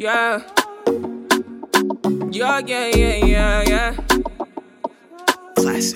Yeah. Yeah. Classic.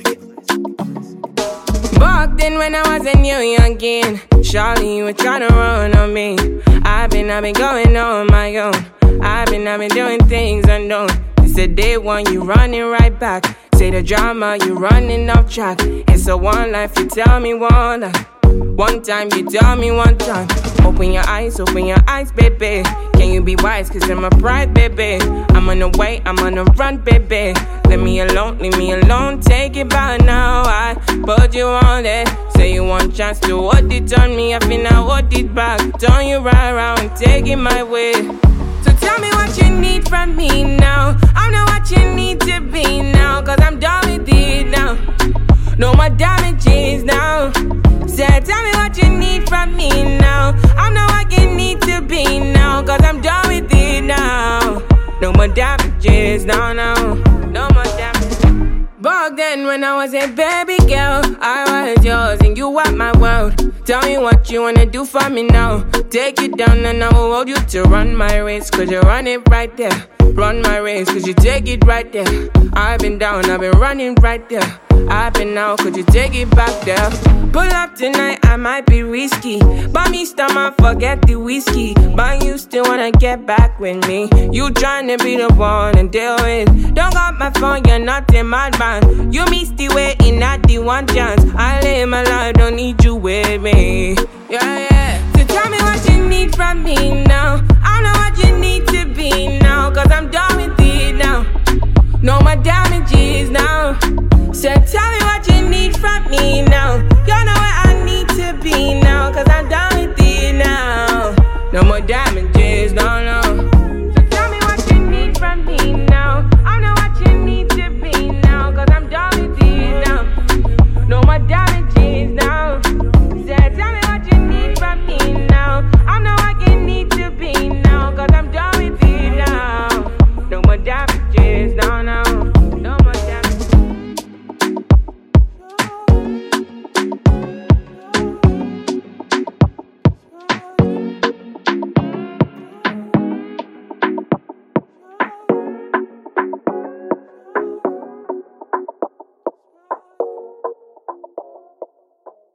Back then when I was a new youngin', Charlie, you were tryna run on me. I've been going on my own. I've been doing things unknown. It's the day one, you running right back. Say the drama, you running off track. It's a one life, you tell me one life. One time, you tell me one time. Open your eyes, baby. Can you be wise, cause I'm a pride, baby. I'm on the way, I'm on the run, baby. Leave me alone, take it by now. I put you on it. Say you want chance to hold it on me, I finna hold it back. Turn you right around, take it my way. So tell me what you need from me now. I'm not what you need to be now, cause I'm done with it now. No more damages now. Said, tell me what you need from me now. I'm not what you need to be now, cause I'm done with it now. No more damages, no more damages. Back then when I was a baby girl, I was yours and you were my world. Tell me what you wanna do for me now. Take you down and I will hold you to run my race, cause you run it right there. Run my race, cause you take it right there. I've been down, I've been running right there. I've been out, could you take it back there? Pull up tonight, I might be risky. But me stomach, forget the whiskey. But you still wanna get back with me. You tryna be the one and deal with. Don't got my phone, you're not in my band. You missed the way in at the one chance. I live my life, don't need you with me. Yeah. So tell me what you need from me now. I know what you need to be now, cause I'm done with it now. No more damages now. So tell me what you